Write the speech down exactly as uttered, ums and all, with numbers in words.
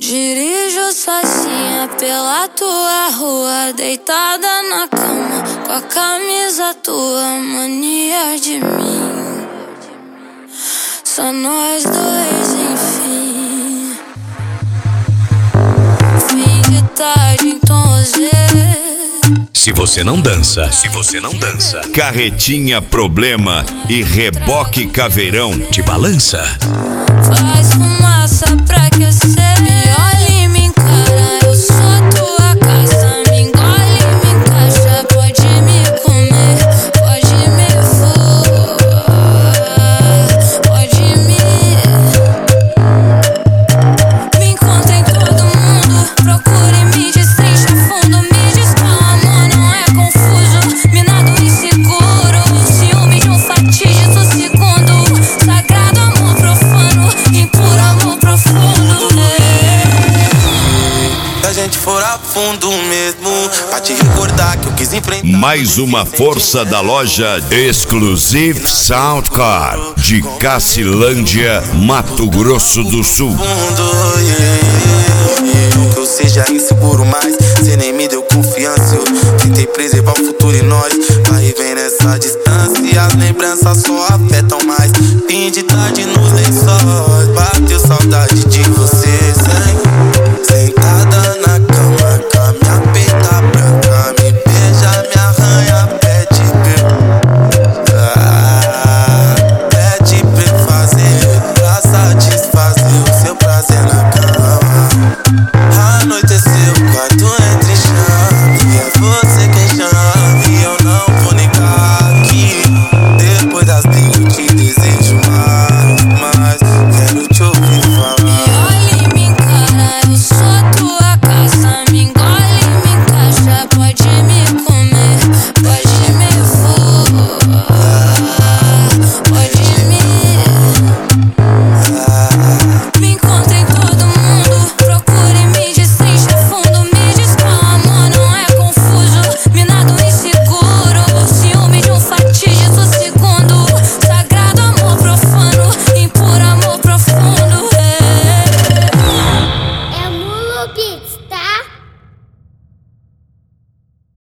Dirijo sozinha pela tua rua, deitada na cama, com a camisa tua, mania de mim. Só nós dois, enfim. Fim de tarde em tom Z. Se você não dança, se você não dança, Carretinha Problema e Reboque Caveirão te balança. Faz fumaça pra aquecer. Me olha e me encara, eu sou tua casa. Me engole e me encaixa. Pode me comer, pode me voar, pode me. Me encontra em todo mundo, procura e me destrincha fundo. Me diz que o amor não é confuso, minado inseguro. Ciúme de um fatídico segundo, sagrado amor profano, impuro amor profundo. Se a gente for a fundo mesmo, pra te recordar que eu quis enfrentar. Mais uma força da loja Exclusive Sound Car de Cacilândia, Mato Grosso do Sul. Fundo, yeah. Que eu seja inseguro, mas cê nem me deu confiança. Eu tentei preservar o futuro em nós, aí vem nessa distância e as lembranças só afetam mais. Fim de tarde nos lençóis, bateu saudade de você, sem